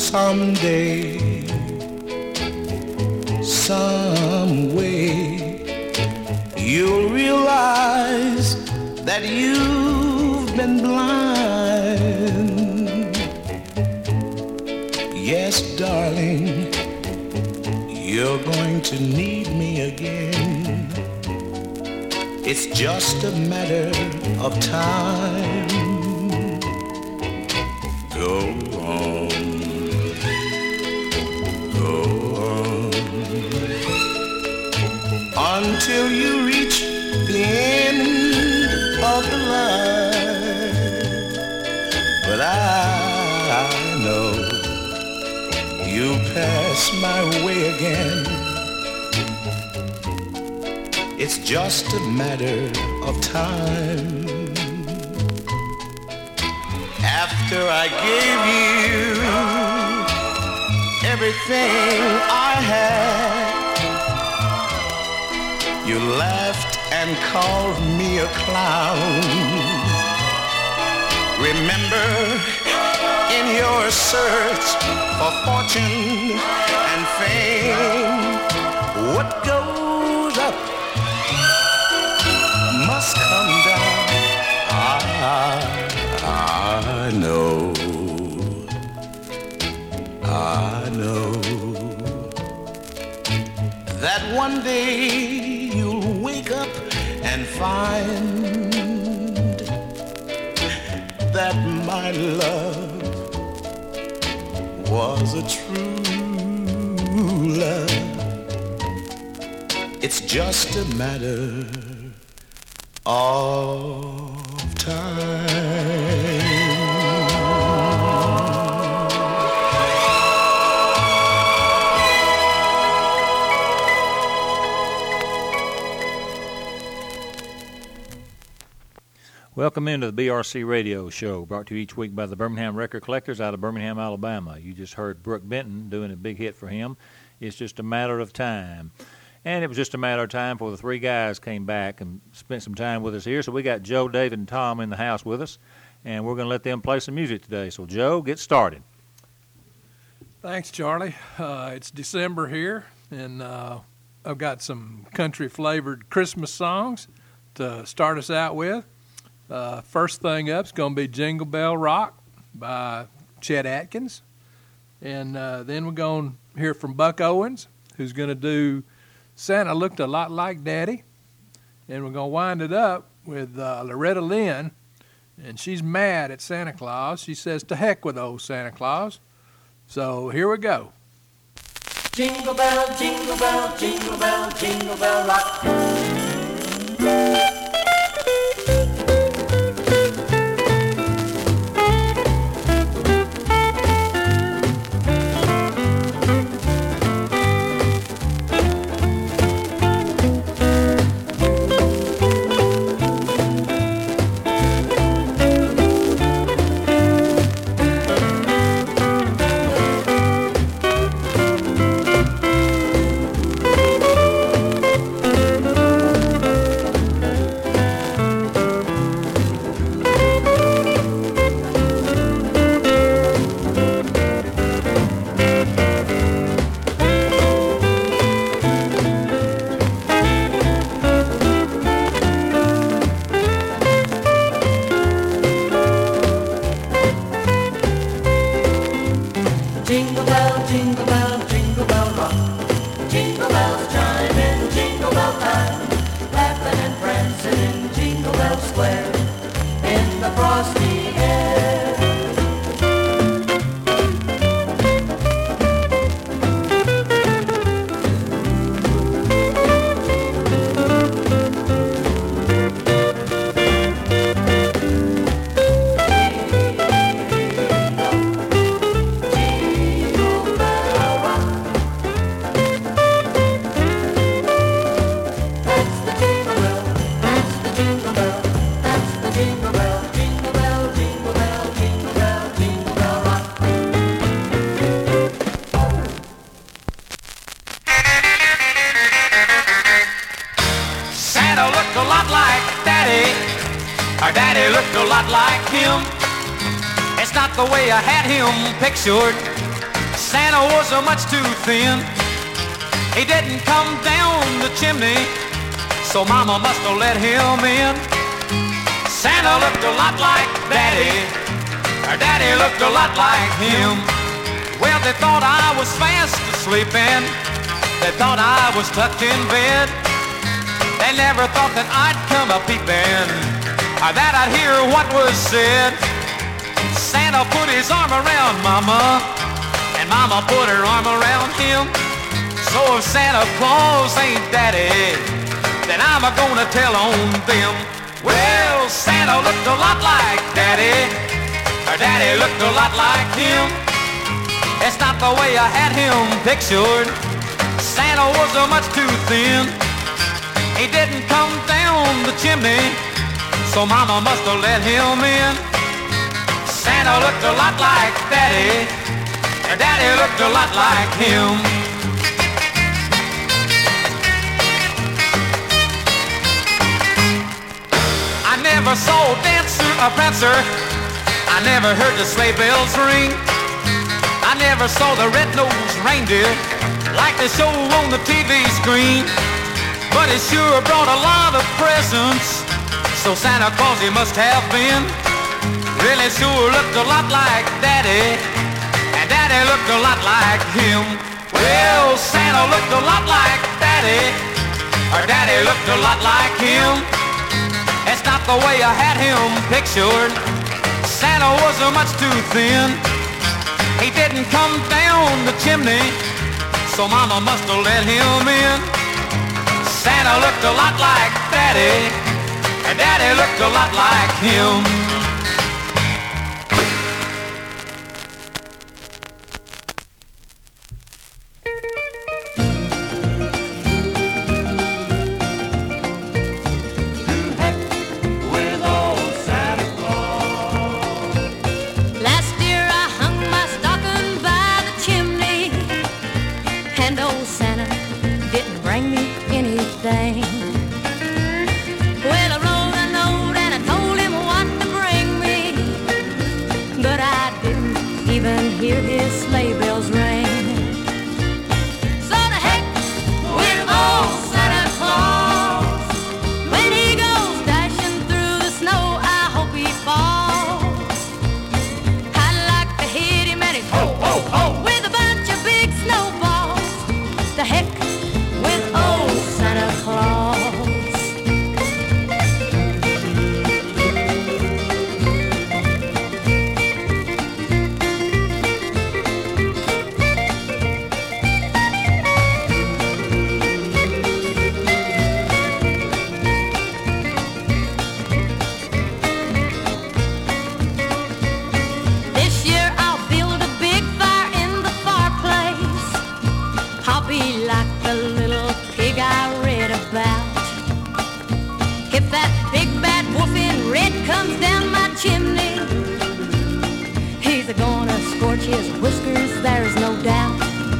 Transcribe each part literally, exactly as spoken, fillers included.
someday, some way, you'll realize that you've been blind. Yes, darling, you're going to need me again. It's just a matter of time. Go on, go on, until you reach the end of the line. But I, I know you'll pass my way again. It's just a matter of time. After I gave you everything I had, you laughed and called me a clown. Remember, in your search for fortune and fame, what goes up must come down. I, I know, I know that one day you'll wake up and find that my love was a true love. It's just a matter of time. Welcome into the B R C Radio Show, brought to you each week by the Birmingham Record Collectors out of Birmingham, Alabama. You just heard Brooke Benton doing a big hit for him. It's just a matter of time. And it was just a matter of time before the three guys came back and spent some time with us here. So we got Joe, David, and Tom in the house with us, and we're going to let them play some music today. So, Joe, get started. Thanks, Charlie. Uh, it's December here, and uh, I've got some country-flavored Christmas songs to start us out with. Uh, first thing up is going to be Jingle Bell Rock by Chet Atkins. And uh, then we're going to hear from Buck Owens, who's going to do Santa Looked a Lot Like Daddy. And we're going to wind it up with uh, Loretta Lynn, and she's mad at Santa Claus. She says, to heck with old Santa Claus. So here we go. Jingle bell, jingle bell, jingle bell, jingle bell rock. Pictured, Santa was a much too thin. He didn't come down the chimney, so Mama must have let him in. Santa looked a lot like Daddy, or Daddy looked a lot like him. Well, they thought I was fast asleep and they thought I was tucked in bed. They never thought that I'd come a peeping, or that I'd hear what was said. Santa put his arm around Mama, and Mama put her arm around him. So if Santa Claus ain't Daddy, then I'm a-gonna tell on them. Well, Santa looked a lot like Daddy, or Daddy looked a lot like him. It's not the way I had him pictured. Santa was a much too thin. He didn't come down the chimney, so Mama must have let him in. Santa looked a lot like Daddy, and Daddy looked a lot like him. I never saw a dancer, a prancer. I never heard the sleigh bells ring. I never saw the red-nosed reindeer like they show on the T V screen. But it sure brought a lot of presents, so Santa Claus he must have been. Really sure looked a lot like Daddy, and Daddy looked a lot like him. Well, Santa looked a lot like Daddy, or Daddy looked a lot like him. It's not the way I had him pictured. Santa was a much too thin. He didn't come down the chimney, so Mama must have let him in. Santa looked a lot like Daddy, and Daddy looked a lot like him. Well, I wrote a note and I told him what to bring me, but I didn't even hear his sleigh bells ring. So the heck with old Santa Claus. When he goes dashing through the snow, I hope he falls. I'd like to hit him and he's ho, ho, ho, with a bunch of big snowballs. The heck with old Santa Claus. This year I'll build a big fire in the fireplace. I'll be like the little pig I read about. If that big bad wolf in red comes down my chimney, he's a gonna scorch his whiskers, there's no doubt.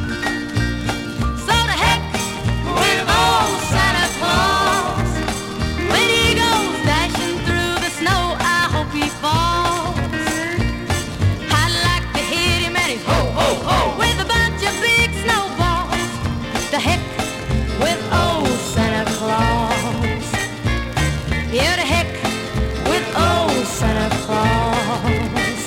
So the heck with old Santa Claus. When he goes dashing through the snow, I hope he falls. I'd like to hit him and he's ho, ho, ho, with a bunch of big snowballs. The heck with old Santa Claus. Yeah, the heck with old Santa Claus.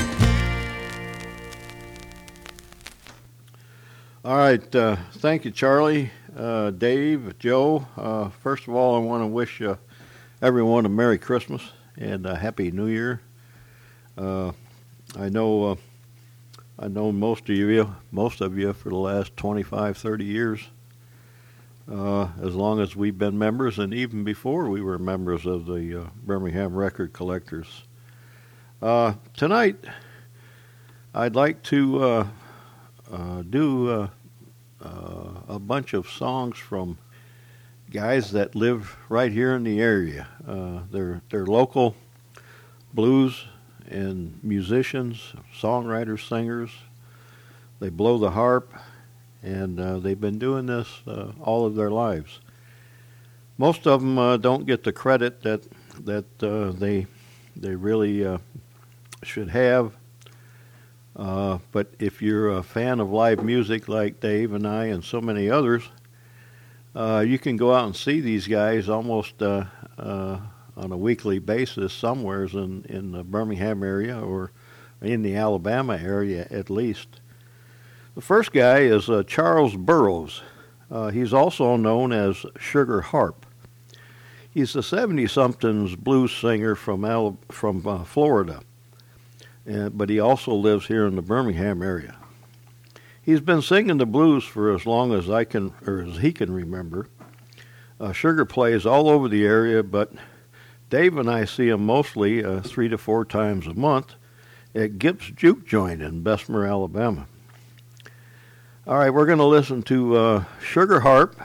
All right, uh, thank you, Charlie, uh, Dave, Joe. Uh, first of all, I want to wish uh, everyone a Merry Christmas and a Happy New Year. Uh, I know, uh, I know most of you, most of you, for the last twenty-five, thirty years. Uh, as long as we've been members, and even before we were members of the uh, Birmingham Record Collectors. Uh, tonight, I'd like to uh, uh, do uh, uh, a bunch of songs from guys that live right here in the area. Uh, they're they're local blues and musicians, songwriters, singers. They blow the harp. And uh, they've been doing this uh, all of their lives. Most of them uh, don't get the credit that that uh, they they really uh, should have. Uh, but if you're a fan of live music like Dave and I and so many others, uh, you can go out and see these guys almost uh, uh, on a weekly basis somewheres in, in the Birmingham area or in the Alabama area at least. The first guy is uh, Charles Burroughs. Uh, he's also known as Sugar Harp. He's a seventy-somethings blues singer from Al- from uh, Florida, uh, but he also lives here in the Birmingham area. He's been singing the blues for as long as I can, or as he can remember. Uh, Sugar plays all over the area, but Dave and I see him mostly uh, three to four times a month at Gipp's Juke Joint in Bessemer, Alabama. All right, we're going to listen to uh, Sugar Harp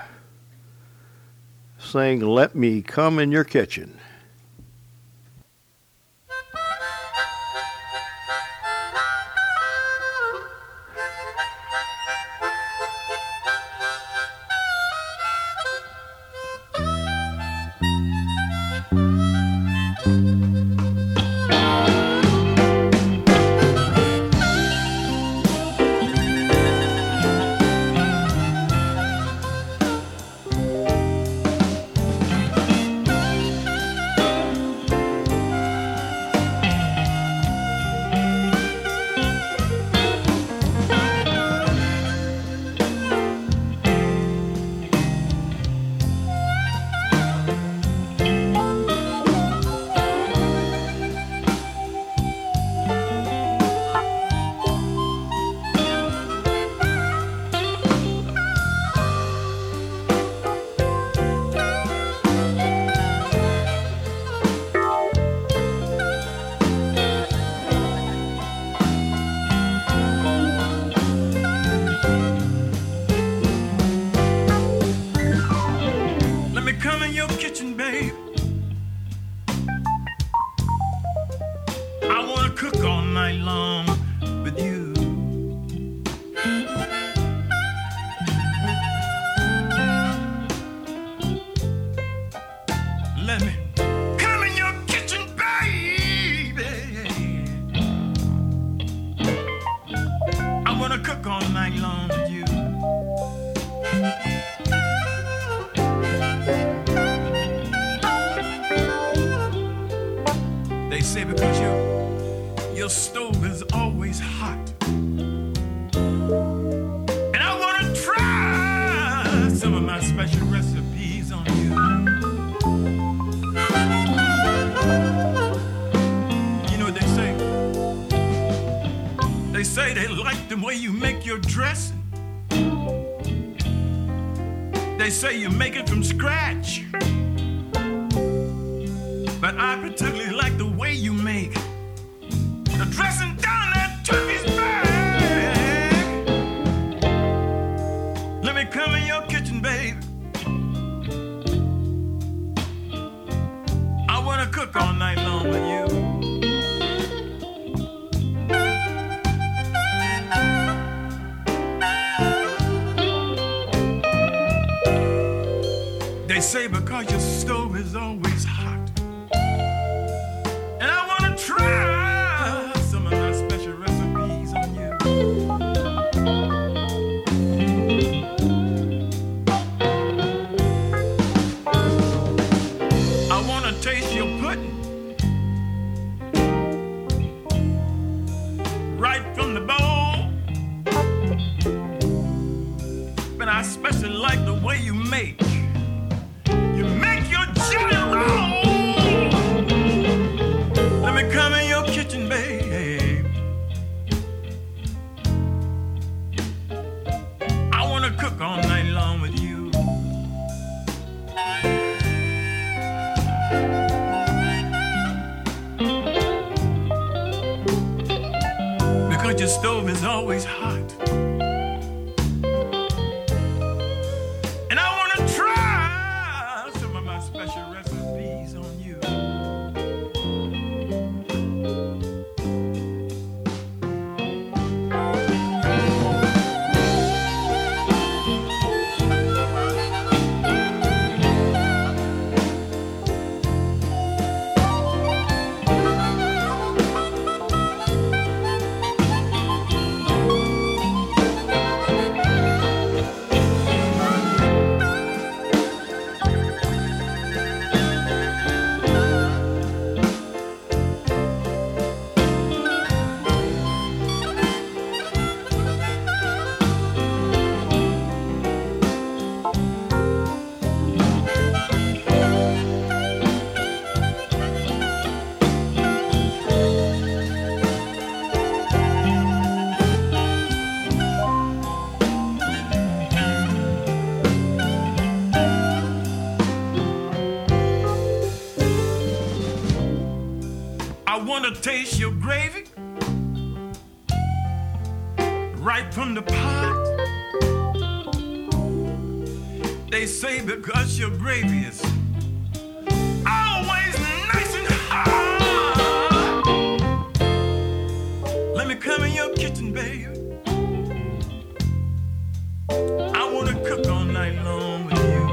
sing "Let Me Come in Your Kitchen." They say you make it from scratch, but I particularly like the way you make the dressing down that turkey's back. Let me come in your kitchen, babe. I wanna cook all night long with you. They say because your stove is always hot, and I want to try some of my special recipes on you. I want to taste your pudding right from the bowl, but I especially like the way you make come in your kitchen, babe. I wanna cook all night long with you. Because your stove is always hot, and I wanna try some of my special recipes on you. taste your gravy right from the pot. They say because your gravy is always nice and hard. Let me come in your kitchen, baby. I want to cook all night long with you.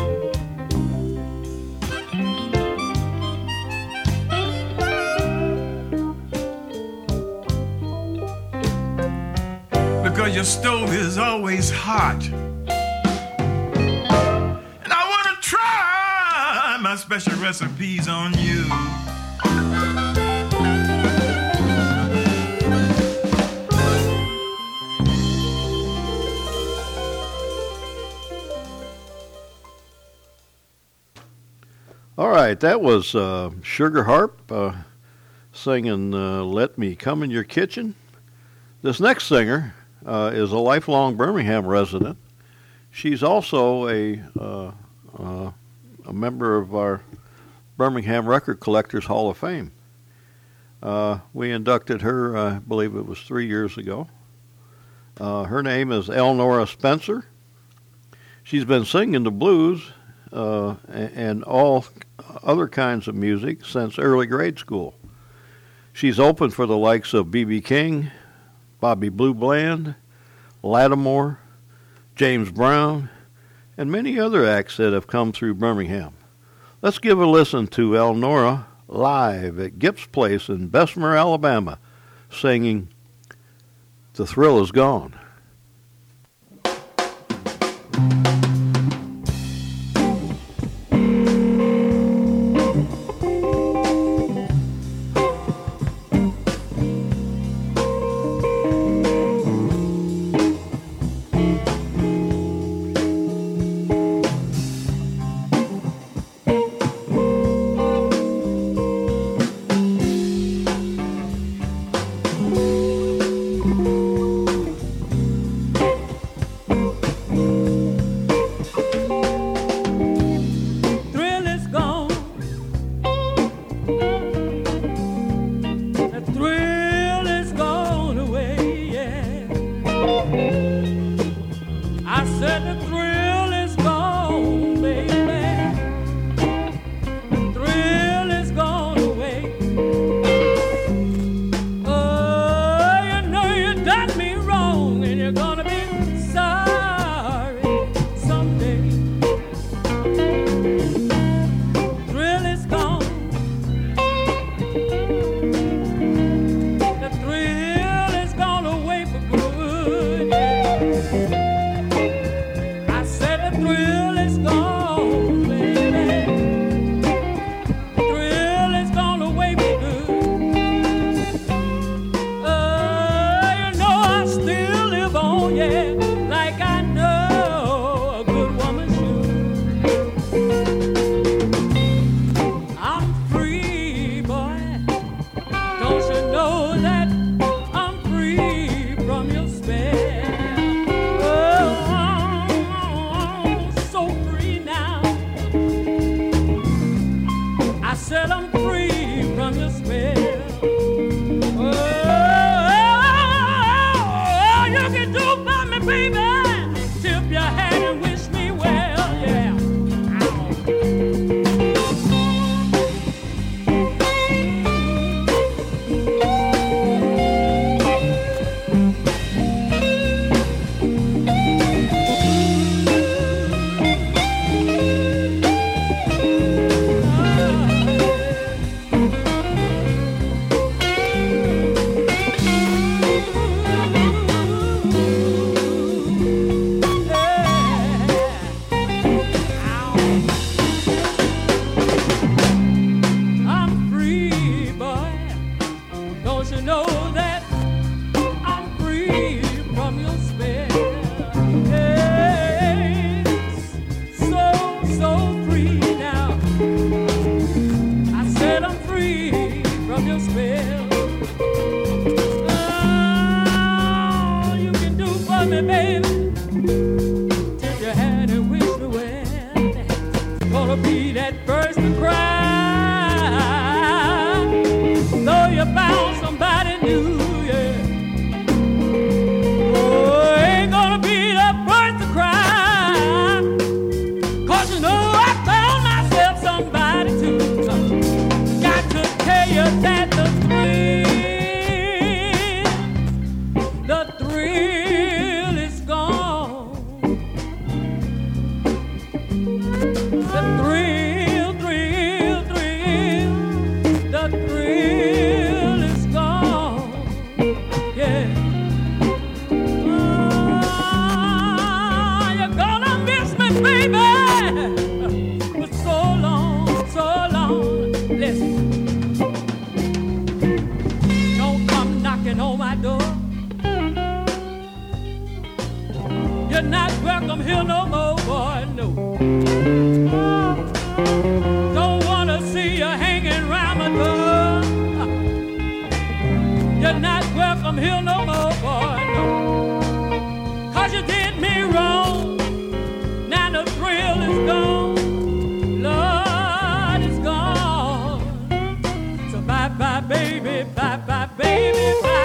Because your stove is always hot. And I want to try my special recipes on you. All right, that was uh, Sugar Harp uh, singing uh, Let Me Come in Your Kitchen. This next singer uh, is a lifelong Birmingham resident. She's also a, uh, uh, a member of our Birmingham Record Collectors Hall of Fame. Uh, we inducted her, uh, I believe it was three years ago. Uh, her name is Elnora Spencer. She's been singing the blues uh, and all other kinds of music since early grade school. She's opened for the likes of B B King, Bobby Blue Bland, Lattimore, James Brown, and many other acts that have come through Birmingham. Let's give a listen to Elnora live at Gibbs Place in Bessemer, Alabama, singing The Thrill Is Gone. Be that first to cry, though you bounce You're not welcome here no more, boy, no. Don't wanna see you hanging round my door. You're not welcome here no more, boy, no. Cause you did me wrong. Now the thrill is gone. Lord, it's gone. So bye-bye, baby, bye-bye, baby, bye.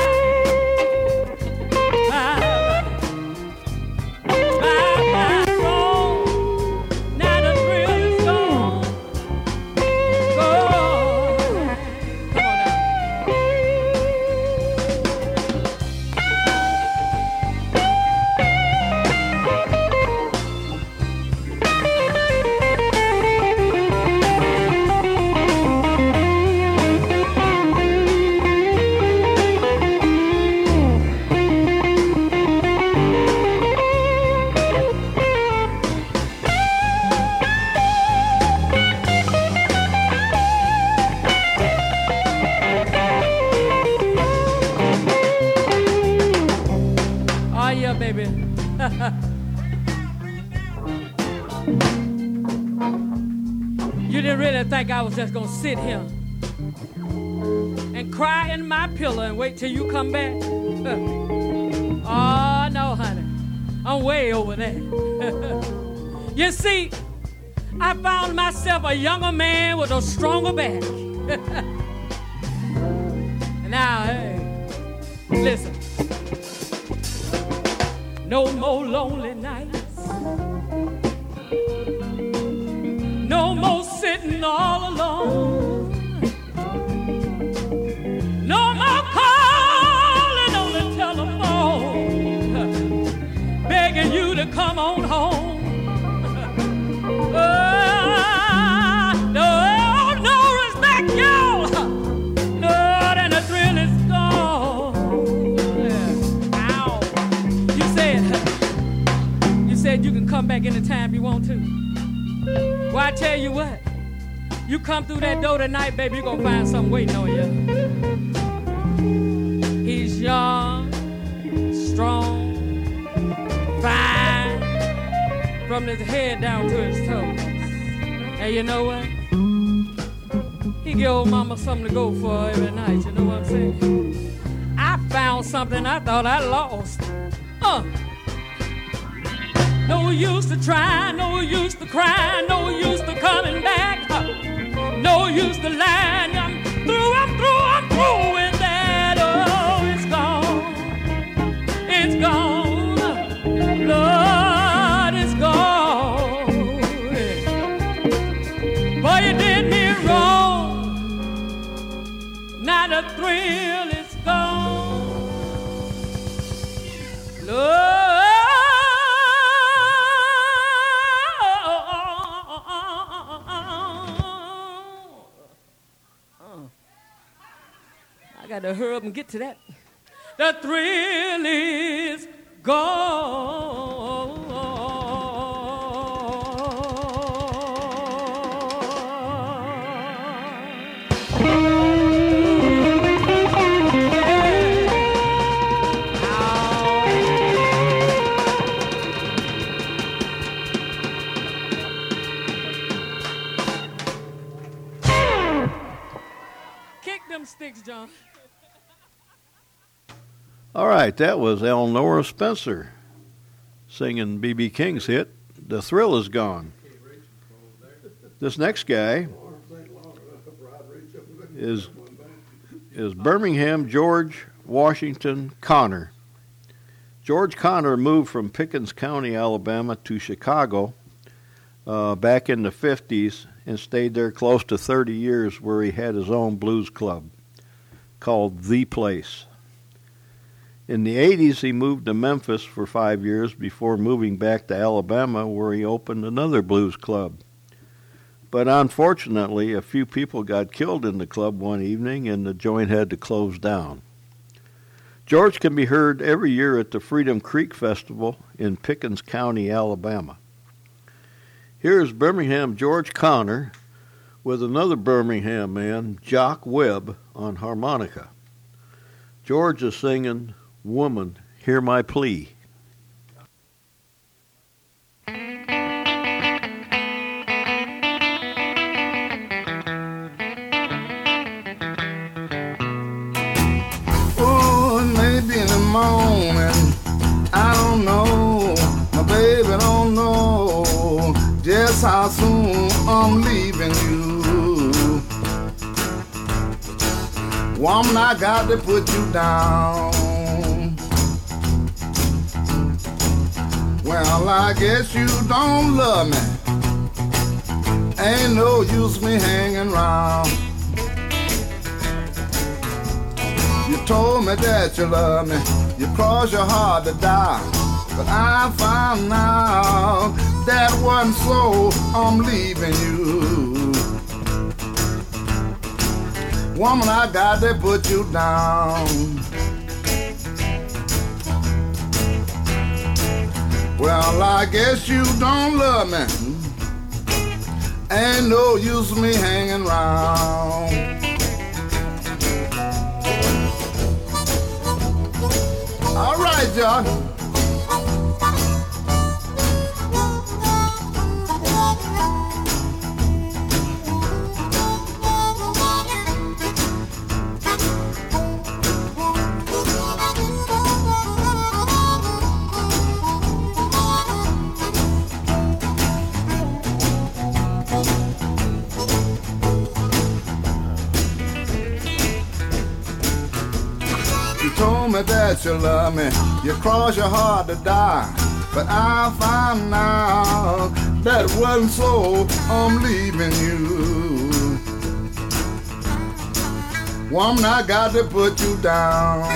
You didn't really think I was just gonna sit here and cry in my pillow and wait till you come back? Oh, no, honey. I'm way over that. You see, I found myself a younger man with a stronger back. Now, hey, listen. No more lonely nights. No more sitting all alone. No more calling on the telephone, begging you to come on home. Oh, no, no respect, y'all. No, then the thrill is gone. Ow. You said, you said you can come back anytime you want to. Well, I tell you what, you come through that door tonight, baby, you're gonna find something waiting on you. He's young, strong, fine, from his head down to his toes. And you know what? He give old mama something to go for every night, you know what I'm saying? I found something I thought I lost. Uh. No use to try, no use to cry, no use to coming back, uh, no use to lie. I'm through, I'm through, I'm through with that. Oh, it's gone, it's gone, Lord, it's gone. Boy, you did me wrong. Now the thrill is gone, Lord. I gotta hurry up and get to that. The thrill is gone. Kick them sticks, John. All right, that was Elnora Spencer singing B B King's hit, The Thrill Is Gone. This next guy is, is Birmingham George Washington Connor. George Connor moved from Pickens County, Alabama to Chicago uh, back in the fifties and stayed there close to thirty years, where he had his own blues club called The Place. In the eighties, he moved to Memphis for five years before moving back to Alabama, where he opened another blues club. But unfortunately, a few people got killed in the club one evening, and the joint had to close down. George can be heard every year at the Freedom Creek Festival in Pickens County, Alabama. Here's Birmingham George Connor with another Birmingham man, Jock Webb, on harmonica. George is singing Woman, Hear My Plea. morning, I don't know, my baby don't know just how soon I'm leaving you. Woman, I got to put you down. Well, I guess you don't love me. Ain't no use me hanging around. You told me that you love me. You crossed your heart to die. But I found out that wasn't so. I'm leaving you. Woman, I got to put you down. Well, I guess you don't love me. Ain't no use me hanging around. All right, y'all. Told me that you love me, you crossed your heart to die. But I found out that wasn't so. I'm leaving you. Woman, I got to put you down.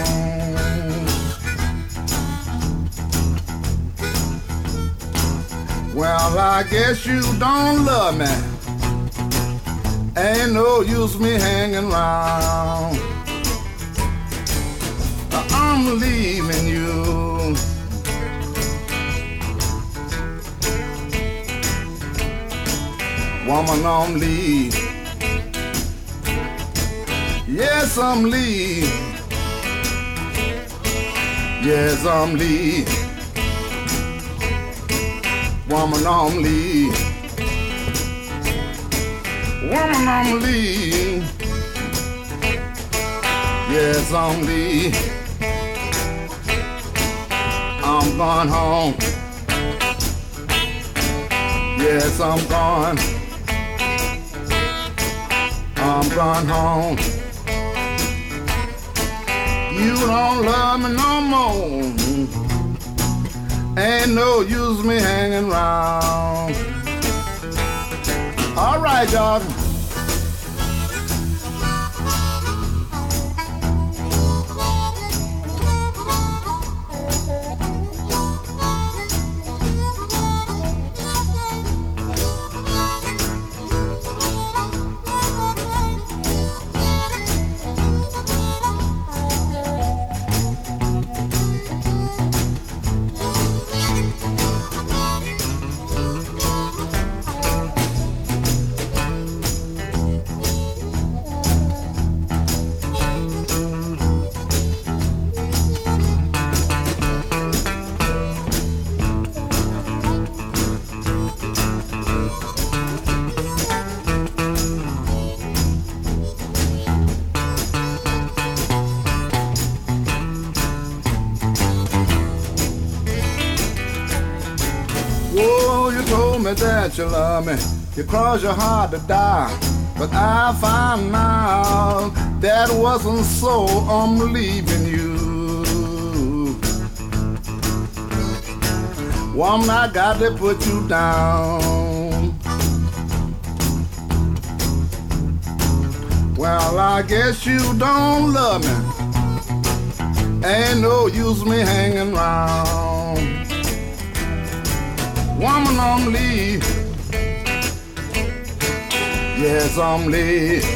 Well, I guess you don't love me. Ain't no use me hanging around. I'm leaving you. Woman, I'm leaving. Yes, I'm leaving. Yes, I'm leaving. Woman, I'm leaving. Woman, I'm leaving. Yes, I'm leaving. I'm gone home. Yes, I'm gone. I'm gone home. You don't love me no more. Ain't no use me hanging around. All right, y'all. That you love me, you crossed your heart to die. But I found out that wasn't so. I'm leaving you. Woman, I got to put you down. Well, I guess you don't love me. Ain't no use me hanging around. Woman, I'm leaving. Yes, I'm leaving.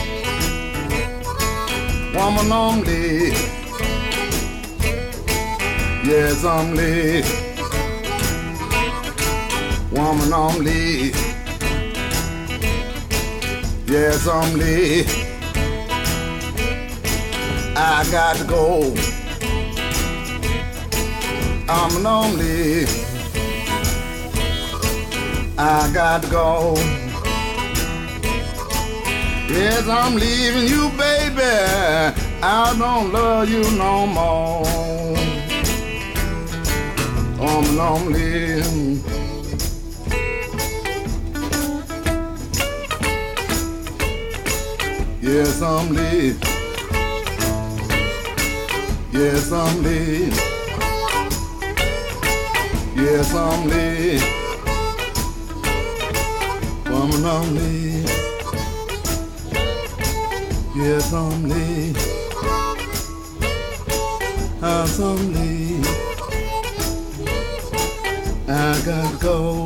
Woman, I'm leaving. Yes, I'm leaving. Woman, I'm leaving. Yes, I'm leaving. I got to go. I'm lonely. I got to go. Yes, I'm leaving you, baby. I don't love you no more. I'm lonely. Yes, I'm late. Yes, I'm late. Yes, I'm late. Woman, I'm late. Yes, I'm late. Yes, I'm late. I gotta go.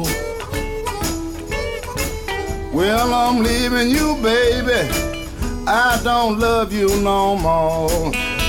Well, I'm leaving you, baby. I don't love you no more.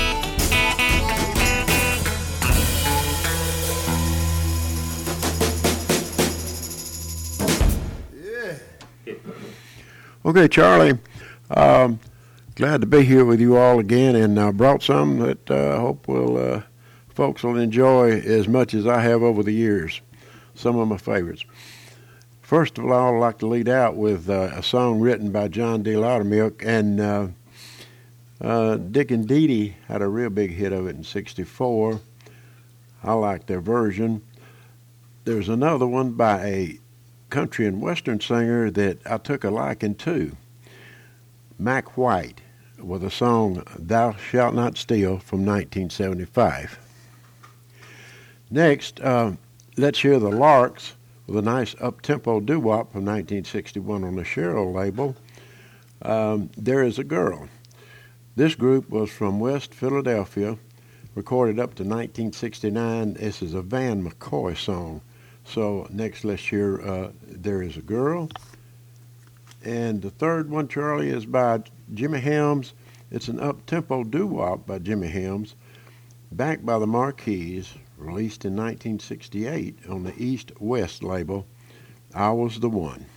Okay, Charlie, um, glad to be here with you all again, and uh, brought some that I uh, hope will uh, folks will enjoy as much as I have over the years. Some of my favorites. First of all, I'd like to lead out with uh, a song written by John D. Loudermilk, and uh, uh, Dick and Dee Dee had a real big hit of it in sixty-four. I like their version. There's another one by a country and western singer that I took a liking to, Mac White, with a song Thou Shalt Not Steal from nineteen seventy-five. Next, uh, let's hear the Larks with a nice up-tempo doo-wop from nineteen sixty-one on the Cheryl label, um, There Is a Girl. This group was from West Philadelphia, recorded up to nineteen sixty-nine. This is a Van McCoy song. So next, let's hear uh, There Is a Girl. And the third one, Charlie, is by Jimmy Helms. It's an up-tempo doo-wop by Jimmy Helms, backed by the Marquis, released in nineteen sixty-eight on the East West label, I Was the One.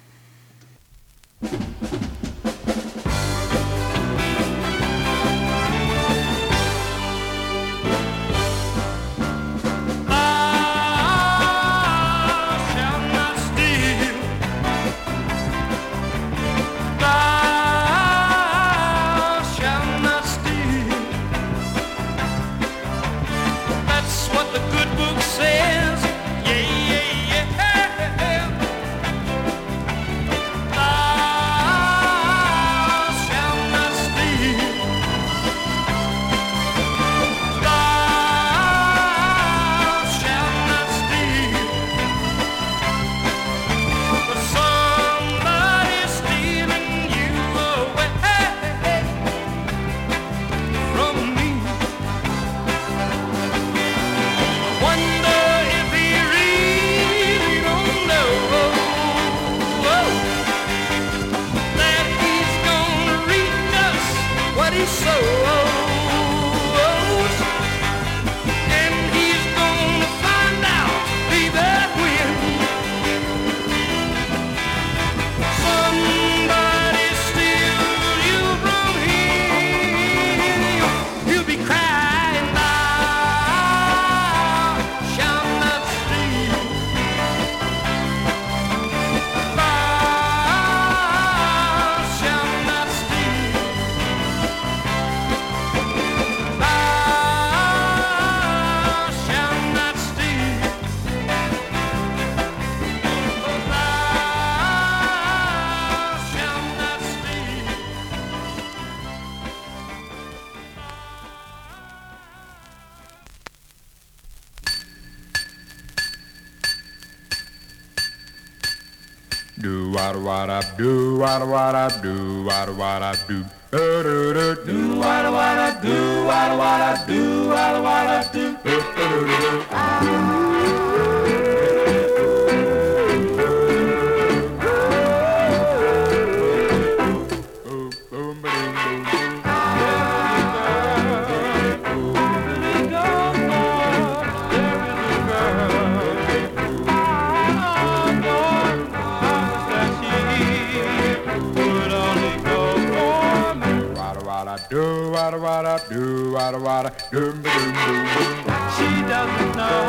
Do wada wada do wada wada do wada wada do do do do do wada wada do wada wada do wada wada do do do do. Do wada wada do wada wada doom doom doom. She doesn't know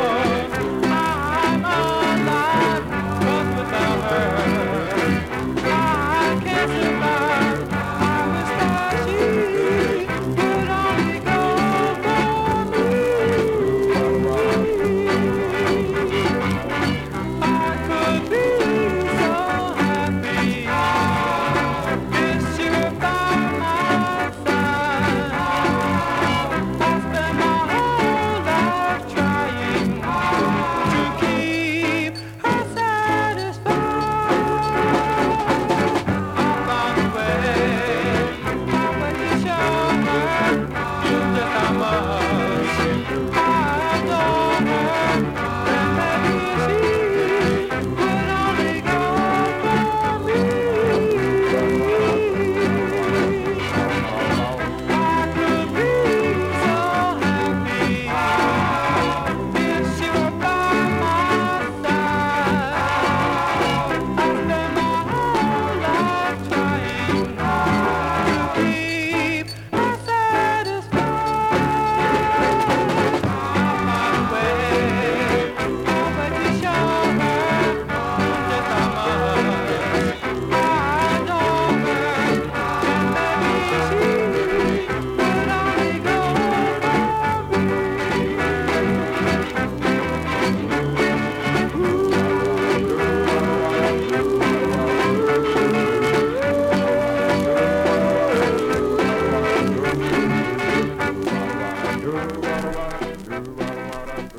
I'm alive, 'cause without her I can't survive. I wish that she would only go for me.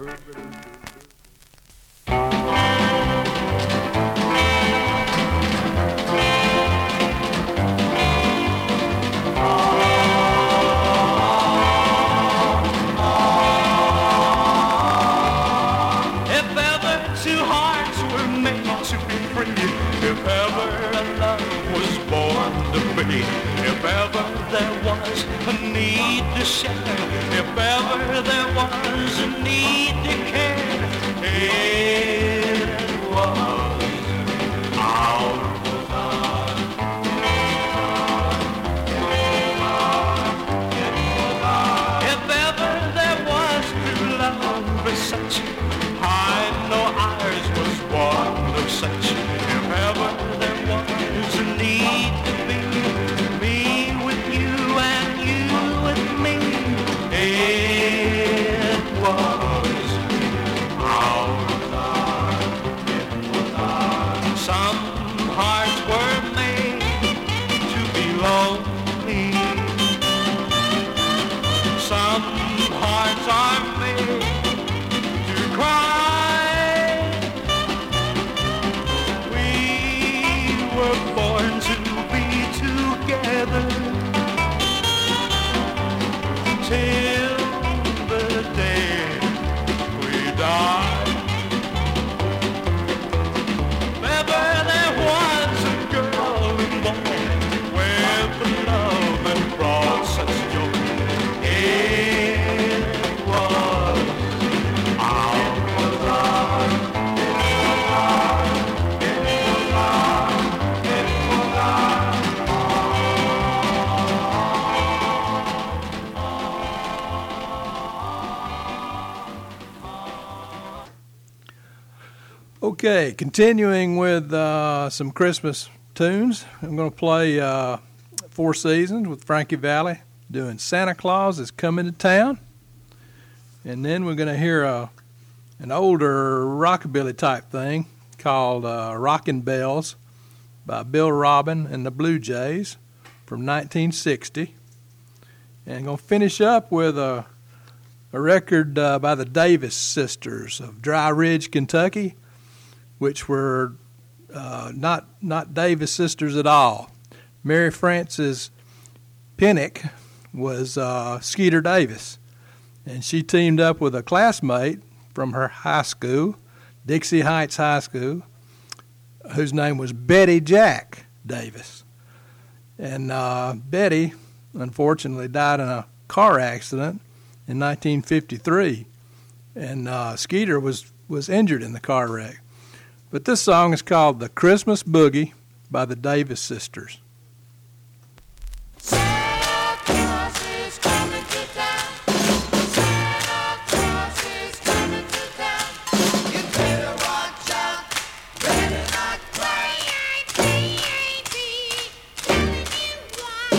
If ever there was a need to share, if ever there was a need to care, it was our love. If ever there was true love as such, I know ours was one of such. If ever there was a need to be me with you and you with me, it was our love. Some hearts were made to be lonely. Some hearts are made to cry. We were born to be together till the day we die. Never there was a girl and boy with love that brought such joy. It was our love. It was our, it was our, it was Okay, continuing with uh, some Christmas tunes. I'm going to play uh, Four Seasons with Frankie Valli doing Santa Claus is Coming to Town. And then we're going to hear a, an older rockabilly type thing called uh, Rockin' Bells by Bill Robin and the Blue Jays from nineteen sixty. And I'm going to finish up with a, a record uh, by the Davis Sisters of Dry Ridge, Kentucky, which were uh, not not Davis sisters at all. Mary Frances Pinnock was uh, Skeeter Davis, and she teamed up with a classmate from her high school, Dixie Heights High School, whose name was Betty Jack Davis. And uh, Betty, unfortunately, died in a car accident in nineteen fifty-three, and uh, Skeeter was, was injured in the car wreck. But this song is called The Christmas Boogie by the Davis Sisters. Santa Claus is coming to town. Santa Claus is coming to town. You better watch out, better not cry. I ain't be telling you why.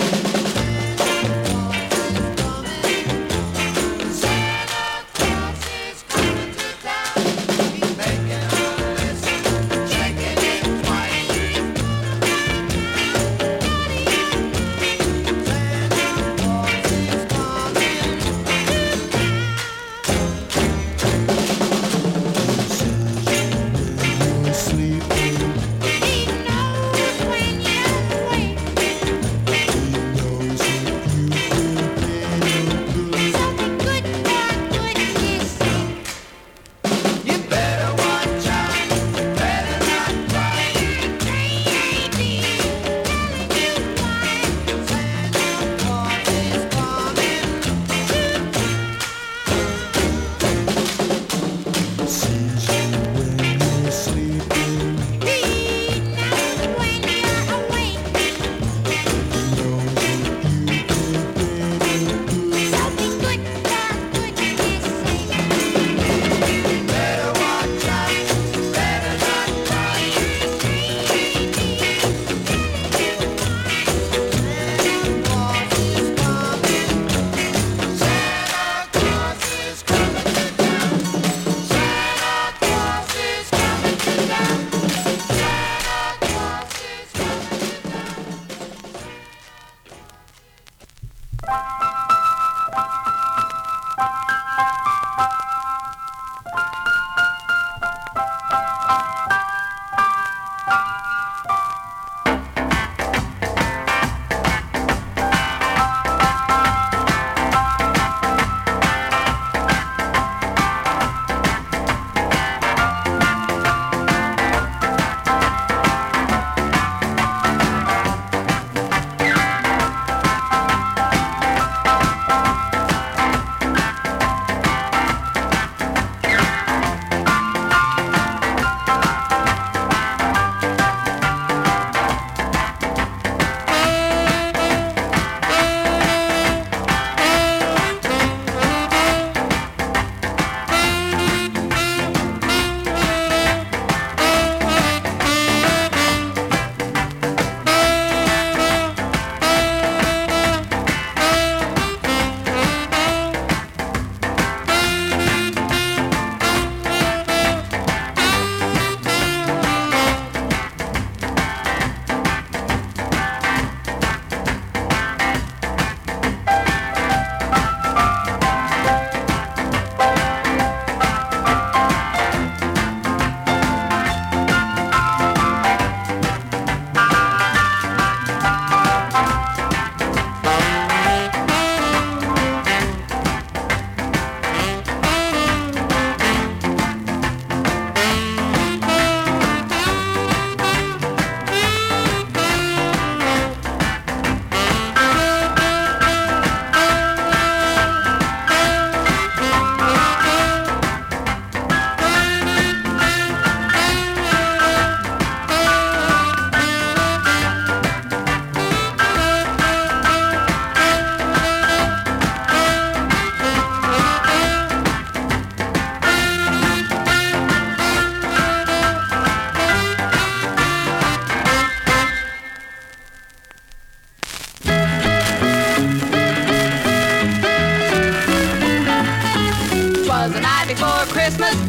Santa Claus is coming to town. He's making a list, checking it twice.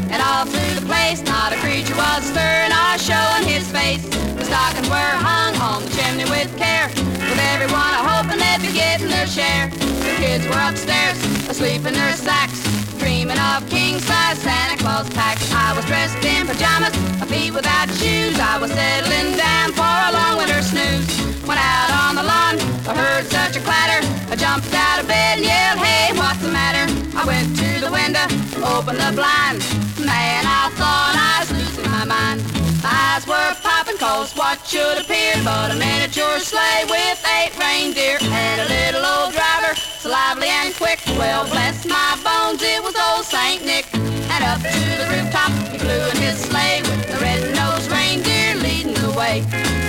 And all through the place, not a creature was stirring or showing his face. The stockings were hung on the chimney with care, with everyone a hoping they'd be getting their share. The kids were upstairs, asleep in their sacks, dreaming of king-size Santa Claus packs. I was dressed in pajamas, my feet without shoes. I was settling down for a long winter snooze. Went out on the lawn, I heard such a clatter. I jumped out of bed and yelled, hey, what's the matter? I went to the window, opened the blind. Man, I thought I was losing my mind. My eyes were popping cause what should appear but a miniature sleigh with eight reindeer and a little old driver, so lively and quick. Well, bless my bones, it was old Saint Nick. And up to the rooftop he flew in his sleigh with the red-nosed reindeer leading the way.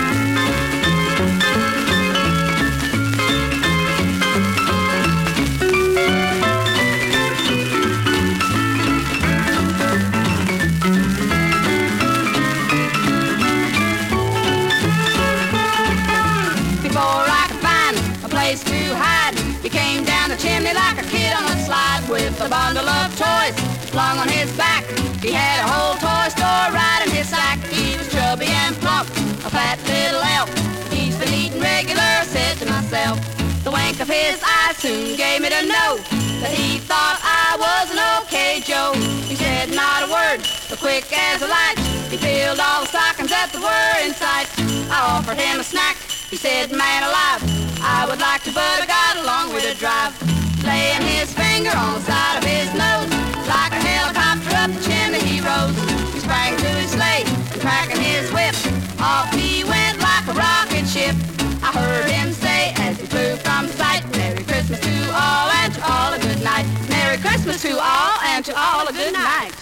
Chimney like a kid on a slide with a bundle of toys slung on his back. He had a whole toy store right in his sack. He was chubby and plump, a fat little elf. He's been eating regular, said to myself. The wink of his eye soon gave me to know that he thought I was an okay Joe. He said not a word, but quick as a light, he filled all the stockings that were in sight. I offered him a snack. He said, man alive, I would like to, but I got a long way to drive. Laying his finger on the side of his nose, like a helicopter up the chimney he rose. He sprang to his sleigh, cracking his whip, off he went like a rocket ship. I heard him say as he flew from sight, Merry Christmas to all and to all a good night. Merry Christmas to all and to all a good night.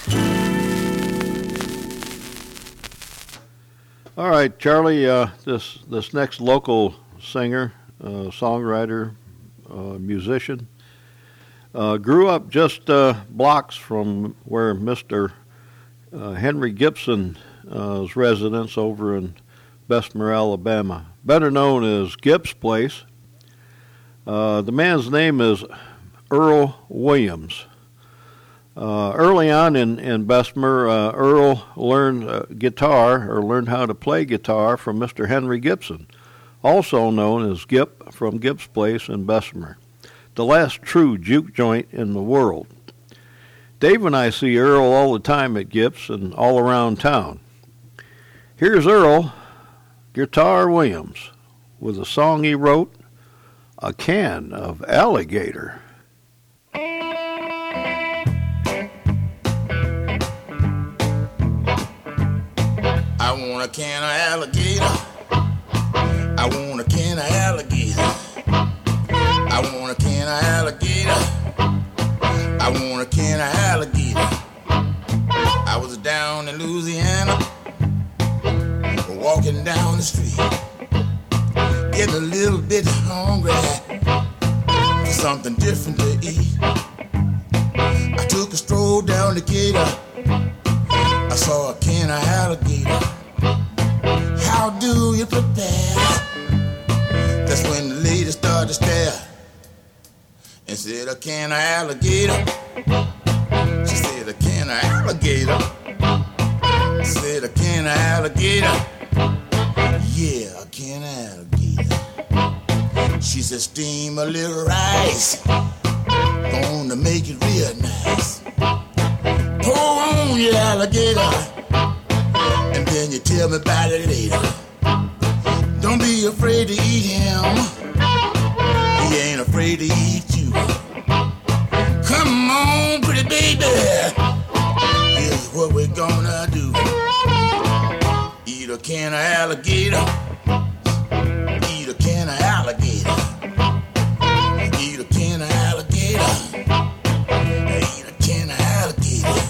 All right, Charlie, uh, this this next local singer, uh, songwriter, uh, musician, uh, grew up just uh, blocks from where Mister Uh, Henry Gibson's uh, residence over in Bessemer, Alabama, better known as Gibbs Place. Uh, the man's name is Earl Williams. Uh, early on in, in Bessemer, uh, Earl learned uh, guitar, or learned how to play guitar from Mister Henry Gibson, also known as Gip from Gibbs Place in Bessemer, the last true juke joint in the world. Dave and I see Earl all the time at Gibbs and all around town. Here's Earl, Guitar Williams, with a song he wrote, A Can of Alligator. I want a can of alligator. I want a can of alligator. I want a can of alligator. I want a can of alligator. I was down in Louisiana, walking down the street, getting a little bit hungry for something different to eat. I took a stroll down the gator. I saw a can of alligator. How do you prepare? That's when the lady started to stare and said, a can of alligator. She said, a can of alligator. I said, a can of alligator. Yeah, a can of alligator. She said, steam a little rice, gonna make it real nice. Pour on your alligator, and then you tell me about it later. Don't be afraid to eat him, he ain't afraid to eat you. Come on, pretty baby, here's what we're gonna do. Eat a can of alligator, eat a can of alligator, eat a can of alligator, eat a can of alligator.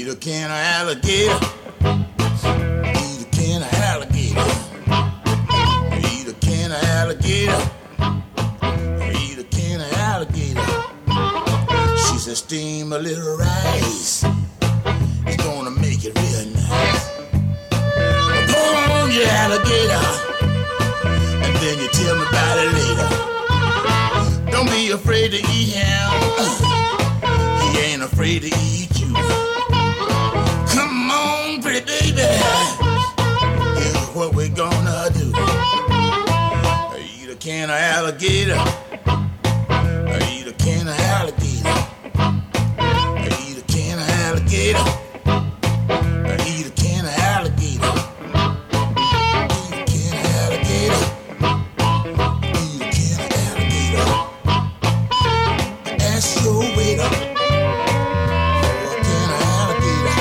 Eat a can of alligator. Eat a can of alligator. Eat a can of alligator. Eat a can of alligator. She said, steam a little rice. It's gonna make it real nice. Pour on your alligator, and then you tell me about it later. Don't be afraid to eat him. He ain't afraid to eat you. Come on, pretty baby. Here's what we're gonna do. Eat a can of alligator. Eat a can of alligator. Eat a can of alligator. Eat a can of alligator. Eat a can of alligator. Eat a can of alligator. Ask your waiter for a can of alligator.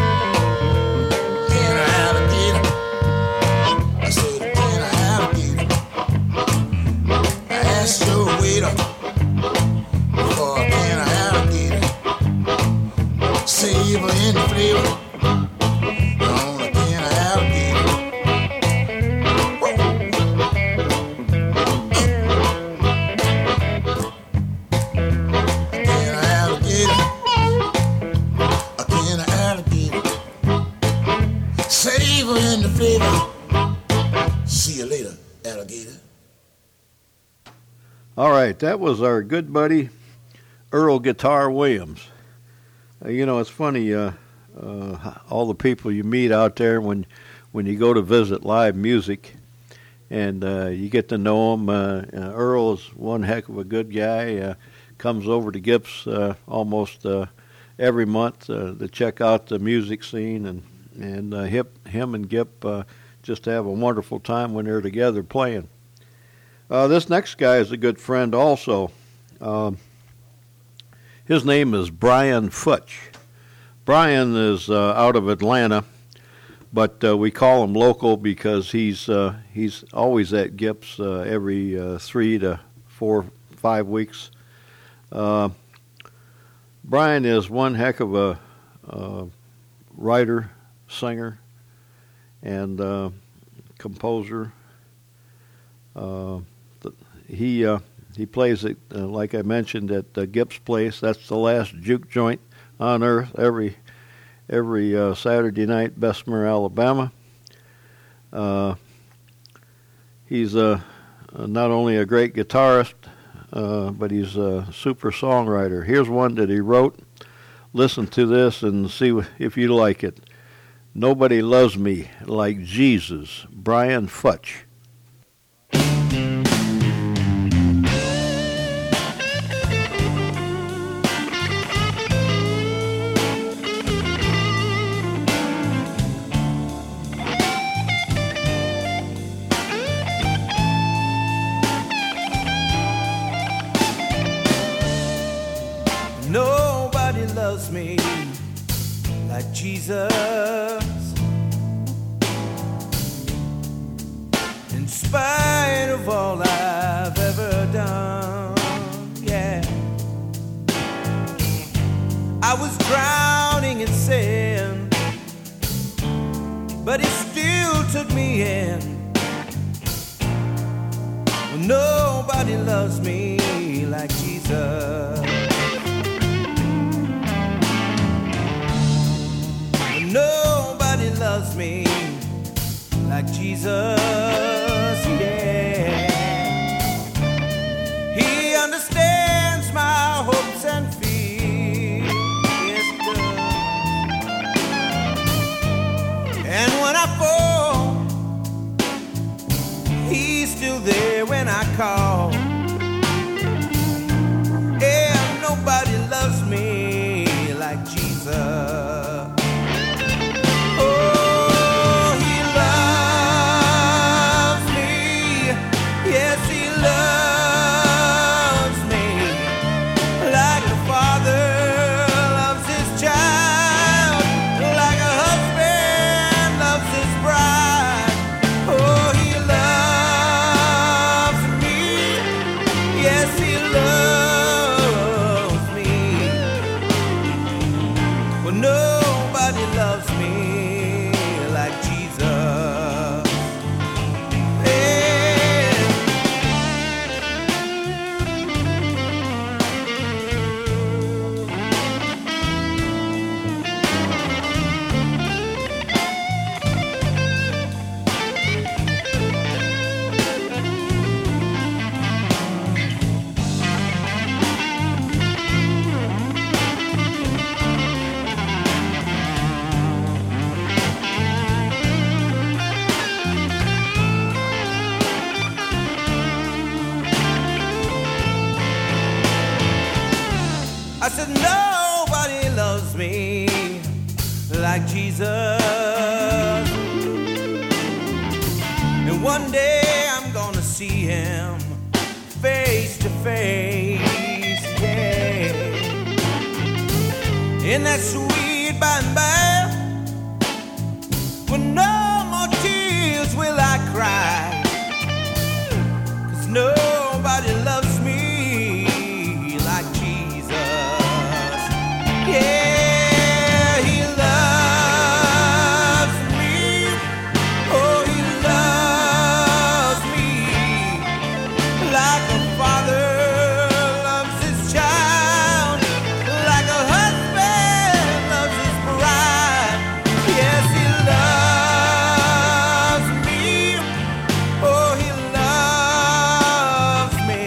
Can of alligator. I said a can of alligator. Ask your waiter for a can of alligator. Savor in the flavor on a can of alligator. A can of alligator. A can of alligator. Savor in the flavor. See you later, alligator. All right, that was our good buddy Earl Guitar Williams. Uh, you know, it's funny, uh, uh, all the people you meet out there when when you go to visit live music, and uh, you get to know him. Uh, uh, Earl is one heck of a good guy. Uh, comes over to Gips uh, almost uh, every month uh, to check out the music scene, and and uh, hip, him and Gip uh, just have a wonderful time when they're together playing. Uh, this next guy is a good friend also. Um, his name is Brian Futch. Brian is uh, out of Atlanta, but uh, we call him local because he's uh, he's always at Gips uh, every uh, three to four, five weeks. Uh, Brian is one heck of a uh, writer, singer, and uh, composer. Uh, he uh, he plays it uh, like I mentioned at uh, Gips Place. That's the last juke joint on earth every every uh, Saturday night, Bessemer, Alabama. Uh, he's uh, not only a great guitarist, uh, but he's a super songwriter. Here's one that he wrote. Listen to this and see if you like it. Nobody Loves Me Like Jesus, Brian Futch. Nobody loves me like Jesus. In spite of all I've ever done, yeah. I was drowning in sin, but he still took me in. Well, nobody loves me like Jesus. Nobody loves me like Jesus, yeah. He understands my hopes and fears, yes, he does. And when I fall, he's still there when I call. Yeah, nobody loves me like Jesus. No nobody loves me like Jesus. Yeah. I said nobody loves me like Jesus. And one day I'm gonna see him face to face, yeah. In that sweet by and by, when no more tears will I cry, 'cause nobody loves me like Jesus. Yeah, he loves me. Oh, he loves me like a father loves his child, like a husband loves his bride. Yes, he loves me. Oh, he loves me.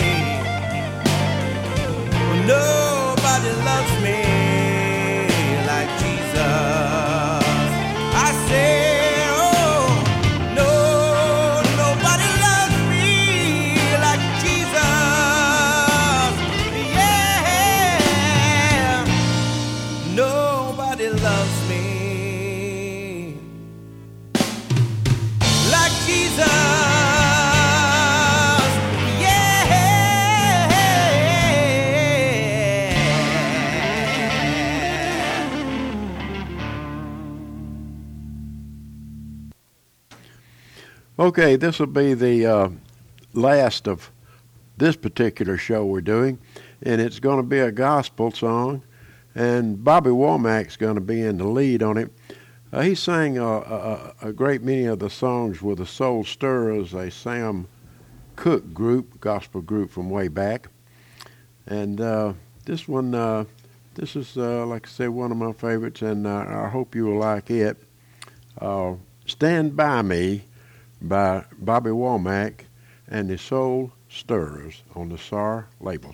Well, nobody loves me like Jesus. I say, oh, no, nobody loves me like Jesus. Yeah, nobody loves me like Jesus. Okay, this will be the uh, last of this particular show we're doing, and it's going to be a gospel song, and Bobby Womack's going to be in the lead on it. Uh, he sang uh, a, a great many of the songs with the Soul Stirrers, a Sam Cooke group, gospel group from way back. And uh, this one, uh, this is, uh, like I said, one of my favorites, and uh, I hope you will like it. Uh, Stand By Me by Bobby Womack and the Soul Stirrers on the S A R label.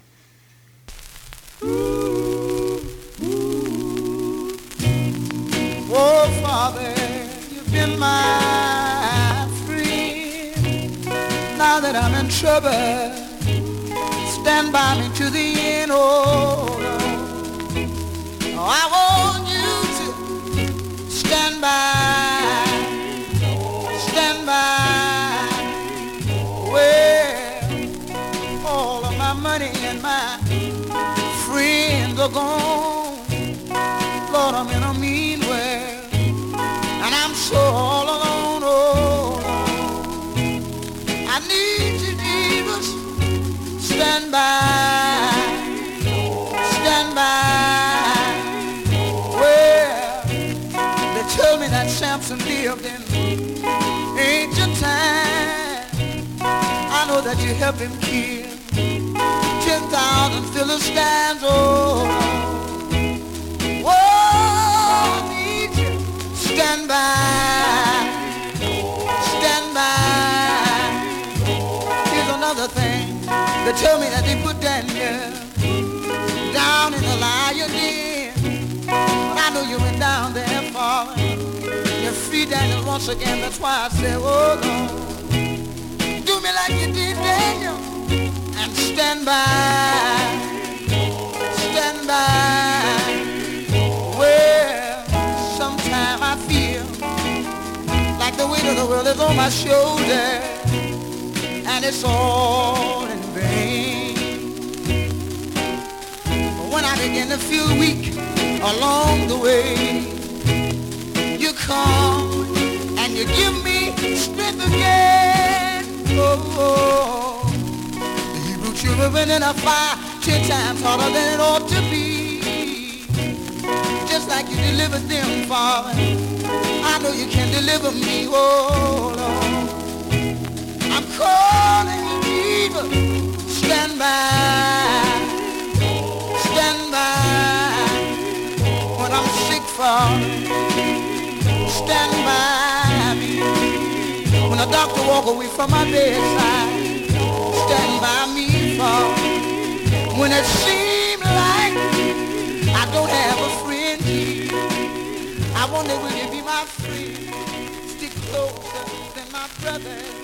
Oh, Father, you've been my friend. Now that I'm in trouble, stand by me to the end, oh, Lord. Oh, I want you to stand by, stand by. Well, all of my money and my friends are gone. Lord, I'm in a mean world, and I'm so all alone, oh Lord. I need you, Jesus, stand by, stand by. Well, they told me that Samson lived in ancient time. I know that you helped him kill ten thousand Philistines, oh Lord. Stand by, stand by. Here's another thing. They tell me that they put Daniel down in the lion den. But I know you went down there, Father. You free Daniel once again. That's why I say, oh Lord, do me like you did Daniel and stand by, stand by. Well, sometimes I feel like the weight of the world is on my shoulder, and it's all in vain. But when I begin to feel weak along the way, you come and you give me strength again. Oh, oh. The Hebrew children in a fire ten times harder than it ought to be. Just like you delivered them, Father, I know you can deliver me, oh Lord. I'm calling you, Jesus. Stand by, stand by. When I'm sick, Father, stand by me. When the doctor walk away from my bedside, stand by me, Father. When it seems like I don't have a friend, I wonder will you be my friend, stick closer than my brother.